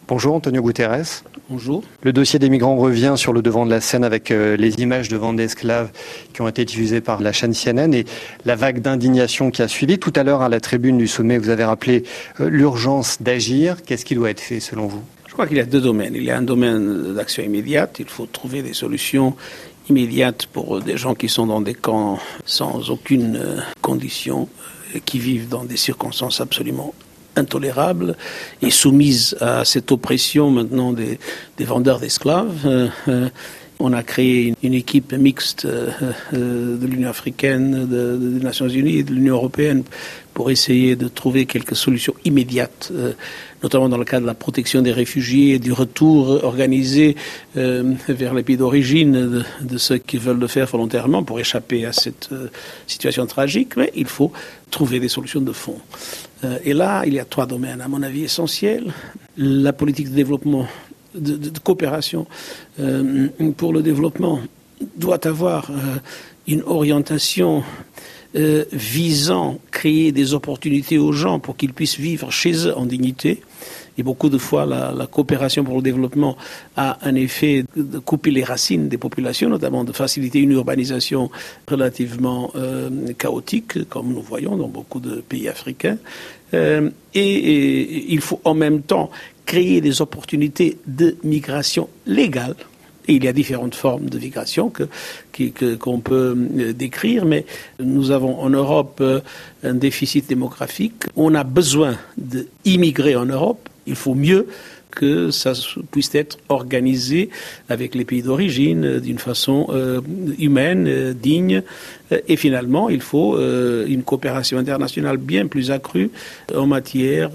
Bonjour Antonio Guterres. Bonjour. Le dossier des migrants revient sur le devant de la scène avec les images de vente d'esclaves qui ont été diffusées par la chaîne CNN et la vague d'indignation qui a suivi. Tout à l'heure, à la tribune du sommet, vous avez rappelé l'urgence d'agir. Qu'est-ce qui doit être fait selon vous ? Je crois qu'il y a deux domaines. Il y a un domaine d'action immédiate. Il faut trouver des solutions immédiates pour des gens qui sont dans des camps sans aucune condition, qui vivent dans des circonstances absolument intolérables et soumises à cette oppression maintenant des vendeurs d'esclaves. On a créé une équipe mixte de l'Union africaine, des Nations unies et de l'Union européenne pour essayer de trouver quelques solutions immédiates, notamment dans le cadre de la protection des réfugiés et du retour organisé vers les pays d'origine de ceux qui veulent le faire volontairement pour échapper à cette situation tragique. Mais il faut trouver des solutions de fond. Et là, il y a trois domaines, à mon avis, essentiels. La politique de développement, de coopération pour le développement doit avoir une orientation visant à créer des opportunités aux gens pour qu'ils puissent vivre chez eux en dignité. Et beaucoup de fois, la coopération pour le développement a un effet de couper les racines des populations, notamment de faciliter une urbanisation relativement chaotique, comme nous voyons dans beaucoup de pays africains. Et il faut en même temps créer des opportunités de migration légale. Et il y a différentes formes de migration qu'on peut décrire, mais nous avons en Europe un déficit démographique. On a besoin d'immigrer en Europe. Il faut mieux que ça puisse être organisé avec les pays d'origine d'une façon humaine, digne. Et finalement, il faut une coopération internationale bien plus accrue en matière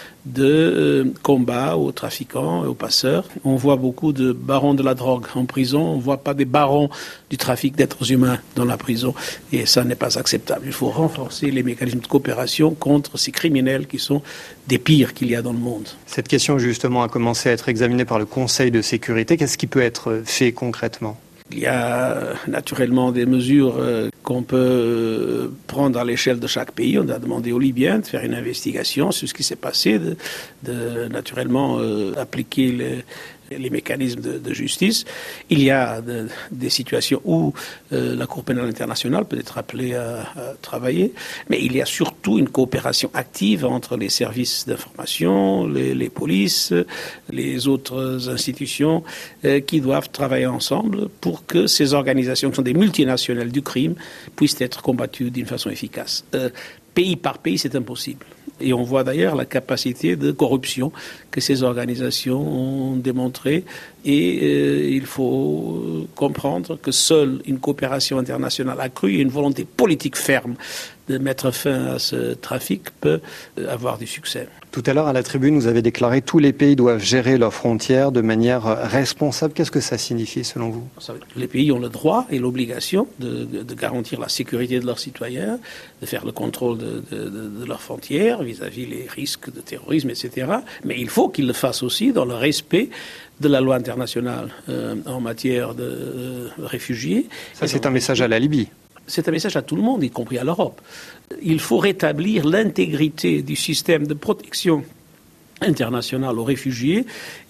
de combat aux trafiquants et aux passeurs. On voit beaucoup de barons de la drogue en prison. On ne voit pas des barons du trafic d'êtres humains dans la prison. Et ça n'est pas acceptable. Il faut renforcer les mécanismes de coopération contre ces criminels qui sont des pires qu'il y a dans le monde. Cette question, justement, a commencé à être examinée par le Conseil de sécurité. Qu'est-ce qui peut être fait concrètement ? Il y a naturellement des mesures qu'on peut prendre à l'échelle de chaque pays. On a demandé aux Libyens de faire une investigation sur ce qui s'est passé, de naturellement appliquer les mécanismes de justice. Il y a des situations où la Cour pénale internationale peut être appelée à travailler, mais il y a surtout une coopération active entre les services d'information, les polices, les autres institutions qui doivent travailler ensemble pour que ces organisations qui sont des multinationales du crime puissent être combattues d'une façon efficace. Pays par pays, c'est impossible. Et on voit d'ailleurs la capacité de corruption que ces organisations ont démontrée. Et il faut comprendre que seule une coopération internationale accrue et une volonté politique ferme de mettre fin à ce trafic peut avoir du succès. Tout à l'heure, à la tribune, vous avez déclaré que tous les pays doivent gérer leurs frontières de manière responsable. Qu'est-ce que ça signifie, selon vous ? Les pays ont le droit et l'obligation de garantir la sécurité de leurs citoyens, de faire le contrôle de leurs frontières vis-à-vis les risques de terrorisme, etc. Mais il faut qu'ils le fassent aussi dans le respect de la loi internationale en matière de réfugiés. Ça, c'est un message à la Libye. C'est un message à tout le monde, y compris à l'Europe. Il faut rétablir l'intégrité du système de protection internationale aux réfugiés.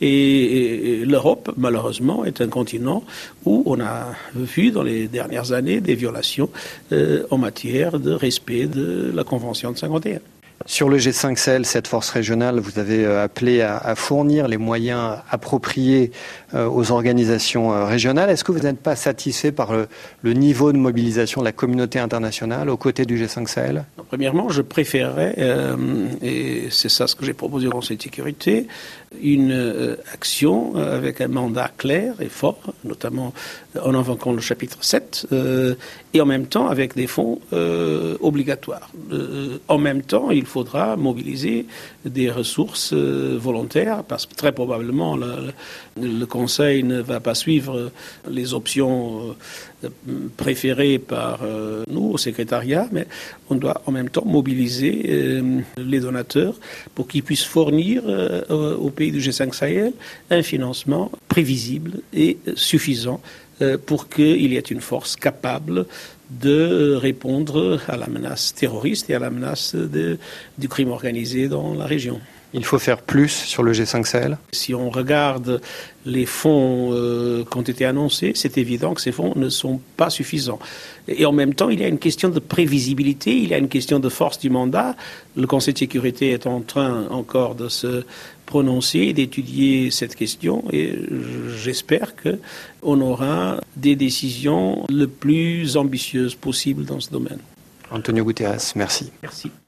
Et l'Europe, malheureusement, est un continent où on a vu dans les dernières années des violations en matière de respect de la Convention de 1951. Sur le G5 Sahel, cette force régionale, vous avez appelé à fournir les moyens appropriés aux organisations régionales. Est-ce que vous n'êtes pas satisfait par le niveau de mobilisation de la communauté internationale aux côtés du G5 Sahel ? Premièrement, je préférerais, et c'est ça ce que j'ai proposé au Conseil de sécurité, une action avec un mandat clair et fort, notamment en invoquant le chapitre 7, et en même temps avec des fonds obligatoires. En même temps, il faudra mobiliser des ressources volontaires, parce que très probablement le Conseil ne va pas suivre les options préférées par nous au secrétariat, mais on doit en même temps mobiliser les donateurs pour qu'ils puissent fournir au pays du G5 Sahel un financement prévisible et suffisant pour qu'il y ait une force capable de répondre à la menace terroriste et à la menace du crime organisé dans la région. Il faut faire plus sur le G5 Sahel? Si on regarde les fonds qui ont été annoncés, c'est évident que ces fonds ne sont pas suffisants. Et en même temps, il y a une question de prévisibilité, il y a une question de force du mandat. Le Conseil de sécurité est en train encore de se prononcer, d'étudier cette question et j'espère qu'on aura des décisions le plus ambitieuses possibles dans ce domaine. Antonio Guterres, merci. Merci.